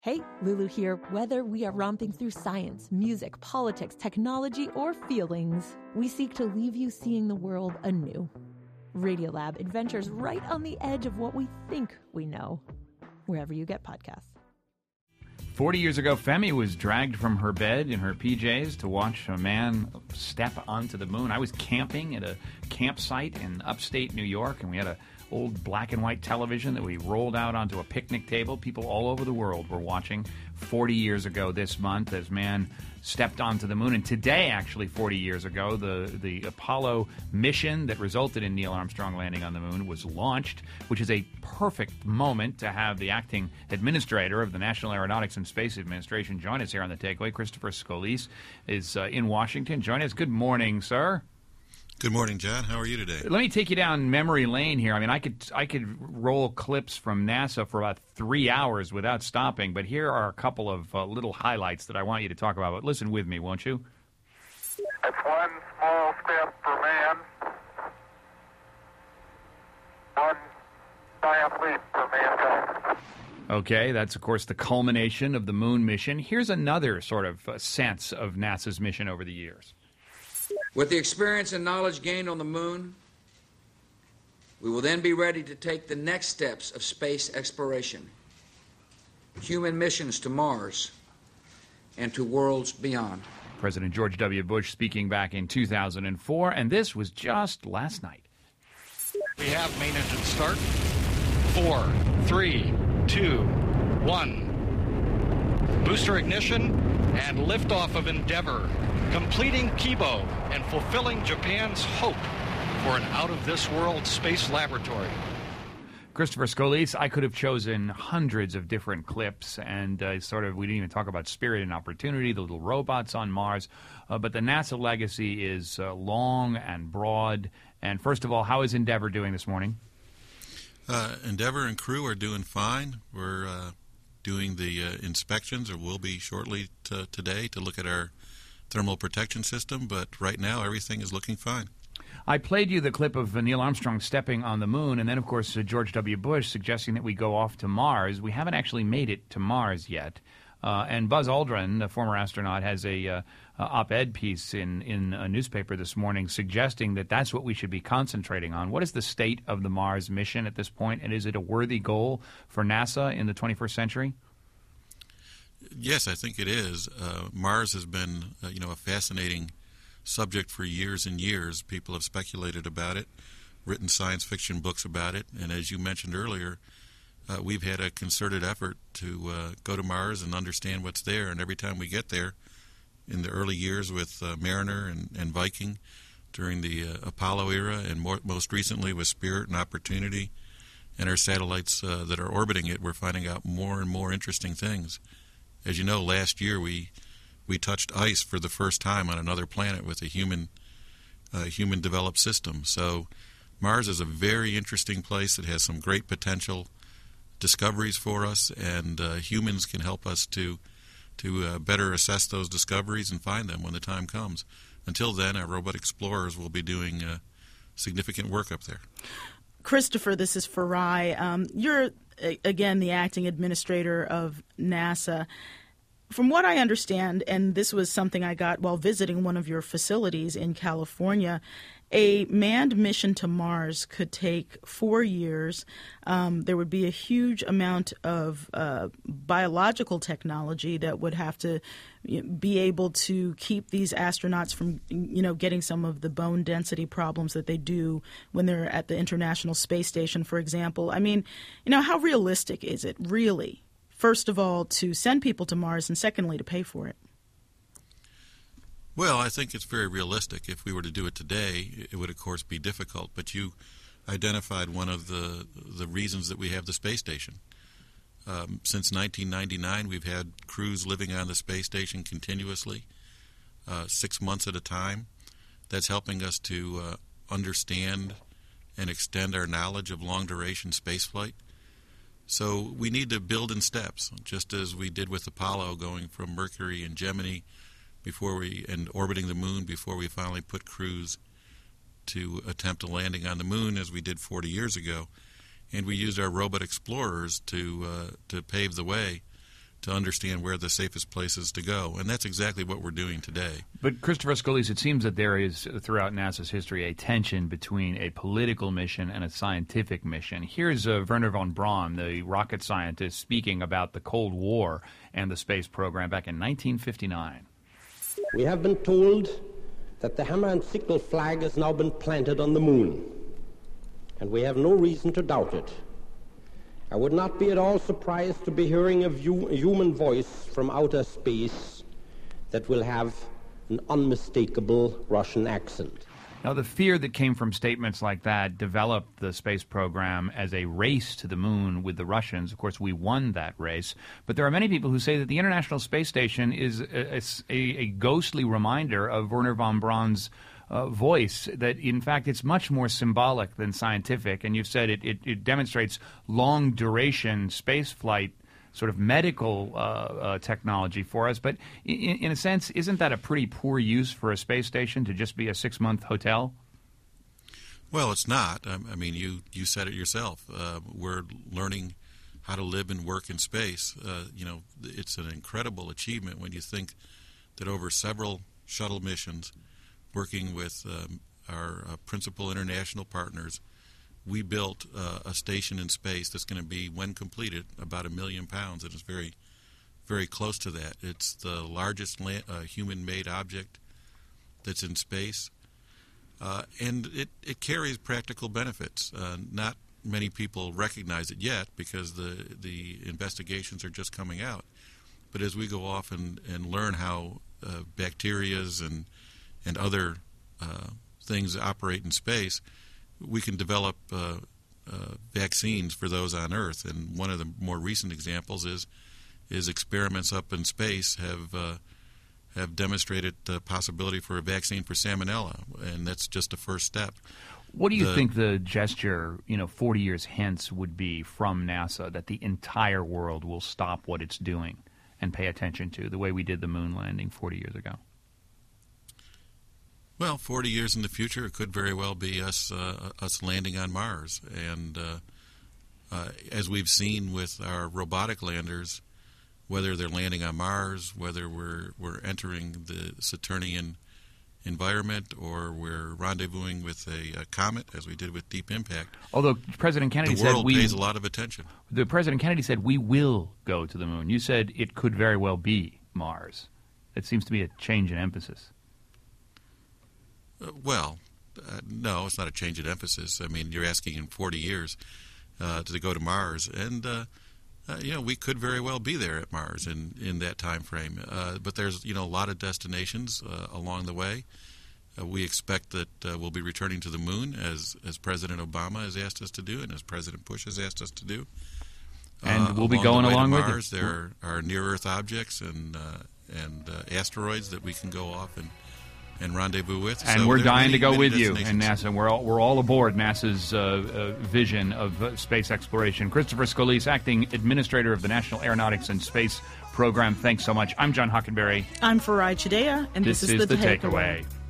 Hey, Lulu here. Whether we are romping through science, music, politics, technology, or feelings, we seek to leave you seeing the world anew. Radiolab adventures right on the edge of what we think we know, wherever you get podcasts. 40 years ago, Femi was dragged from her bed in her PJs to watch a man step onto the moon. I was camping at a campsite in upstate New York, and we had a old black and white television that we rolled out onto a picnic table. People all over the world were watching 40 years ago this month as man stepped onto the moon. And today, actually 40 years ago, the Apollo mission that resulted in Neil Armstrong landing on the moon was launched, which is a perfect moment to have the acting administrator of the National Aeronautics and Space Administration join us here on The Takeaway. Christopher Scalise is in Washington. Join us. Good morning, sir. Good morning, John. How are you today? Let me take you down memory lane here. I mean, I could roll clips from NASA for about 3 hours without stopping, but here are a couple of little highlights that I want you to talk about. But listen with me, won't you? It's one small step for man, one giant leap for mankind. Okay, that's, of course, the culmination of the moon mission. Here's another sort of sense of NASA's mission over the years. With the experience and knowledge gained on the moon, we will then be ready to take the next steps of space exploration, human missions to Mars, and to worlds beyond. President George W. Bush speaking back in 2004, and this was just last night. We have main engine start. 4, 3, 2, 1. Booster ignition and liftoff of Endeavour, completing Kibo and fulfilling Japan's hope for an out-of-this-world space laboratory. Christopher Scalise, I could have chosen hundreds of different clips, and we didn't even talk about Spirit and Opportunity, the little robots on Mars, but the NASA legacy is long and broad. And first of all, how is Endeavour doing this morning? Endeavour and crew are doing fine. We're doing the inspections, or will be shortly today, to look at our thermal protection system, but right now everything is looking fine. I played you the clip of Neil Armstrong stepping on the moon, and then, of course, George W. Bush suggesting that we go off to Mars. We haven't actually made it to Mars yet. And Buzz Aldrin, the former astronaut, has a op-ed piece in a newspaper this morning suggesting that that's what we should be concentrating on. What is the state of the Mars mission at this point, and is it a worthy goal for NASA in the 21st century? Yes, I think it is. Mars has been, a fascinating subject for years and years. People have speculated about it, written science fiction books about it, and as you mentioned earlier, we've had a concerted effort to go to Mars and understand what's there. And every time we get there, in the early years with Mariner and Viking, during the Apollo era, and most recently with Spirit and Opportunity, and our satellites that are orbiting it, we're finding out more and more interesting things. As you know, last year we touched ice for the first time on another planet with a human-developed system. So Mars is a very interesting place. It has some great potential discoveries for us, and humans can help us to better assess those discoveries and find them when the time comes. Until then, our robot explorers will be doing significant work up there. Christopher, this is Farai. You're, again, the acting administrator of NASA. From what I understand, and this was something I got while visiting one of your facilities in California, a manned mission to Mars could take 4 years. There would be a huge amount of biological technology that would have to be able to keep these astronauts from, getting some of the bone density problems that they do when they're at the International Space Station, for example. I mean, how realistic is it, really, first of all, to send people to Mars, and secondly, to pay for it? Well, I think it's very realistic. If we were to do it today, it would, of course, be difficult. But you identified one of the reasons that we have the space station. Since 1999, we've had crews living on the space station continuously, 6 months at a time. That's helping us to understand and extend our knowledge of long-duration spaceflight. So we need to build in steps, just as we did with Apollo, going from Mercury and Gemini and orbiting the moon before we finally put crews to attempt a landing on the moon, as we did 40 years ago. And we used our robot explorers to pave the way. to understand where the safest places to go. And that's exactly what we're doing today. But Christopher Scalise, it seems that there is, throughout NASA's history, a tension between a political mission and a scientific mission. Here's Wernher von Braun, the rocket scientist, speaking about the Cold War and the space program back in 1959. We have been told that the hammer and sickle flag has now been planted on the moon, and we have no reason to doubt it. I would not be at all surprised to be hearing a human voice from outer space that will have an unmistakable Russian accent. Now, the fear that came from statements like that developed the space program as a race to the moon with the Russians. Of course, we won that race. But there are many people who say that the International Space Station is a ghostly reminder of Wernher von Braun's voice, that in fact it's much more symbolic than scientific, and you've said it demonstrates long-duration space flight, sort of medical technology for us. But in a sense, isn't that a pretty poor use for a space station to just be a 6-month hotel? Well, it's not. I mean, you said it yourself. We're learning how to live and work in space. It's an incredible achievement when you think that over several shuttle missions, working with our principal international partners, we built a station in space that's going to be, when completed, about 1 million pounds. It is very, very close to that. It's the largest human-made object that's in space, and it carries practical benefits. Not many people recognize it yet because the investigations are just coming out. But as we go off and learn how bacterias and other things operate in space, we can develop vaccines for those on Earth. And one of the more recent examples is experiments up in space have demonstrated the possibility for a vaccine for salmonella, and that's just a first step. What do you think the gesture, 40 years hence would be from NASA, that the entire world will stop what it's doing and pay attention to, the way we did the moon landing 40 years ago? Well, 40 years in the future, it could very well be us landing on Mars. And as we've seen with our robotic landers, whether they're landing on Mars, whether we're entering the Saturnian environment, or we're rendezvousing with a comet, as we did with Deep Impact. Although President Kennedy said the world pays a lot of attention. The President Kennedy said we will go to the moon. You said it could very well be Mars. It seems to be a change in emphasis. No, it's not a change in emphasis. I mean, you're asking in 40 years to go to Mars, and we could very well be there at Mars in that time frame. But there's a lot of destinations along the way. We expect that we'll be returning to the moon, as President Obama has asked us to do, and as President Bush has asked us to do. And we'll be going along with Mars. There are near-Earth objects and asteroids that we can go off and rendezvous with. And so we're dying to go with you and NASA. We're all aboard NASA's vision of space exploration. Christopher Scalise, Acting Administrator of the National Aeronautics and Space Program, thanks so much. I'm John Hockenberry. I'm Farai Chideya, and this is The Takeaway.